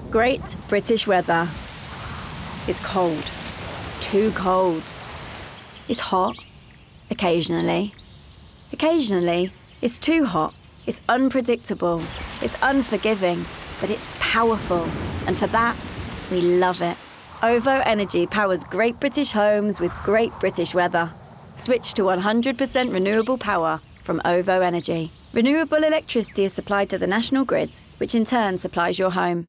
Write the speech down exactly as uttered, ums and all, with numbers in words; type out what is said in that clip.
Great British weather. It's cold. Too cold. It's hot. Occasionally. Occasionally, it's too hot. It's unpredictable. It's unforgiving. But it's powerful. And for that, we love it. OVO Energy powers great British homes with great British weather. Switch to one hundred percent renewable power from OVO Energy. Renewable electricity is supplied to the national grids, which in turn supplies your home.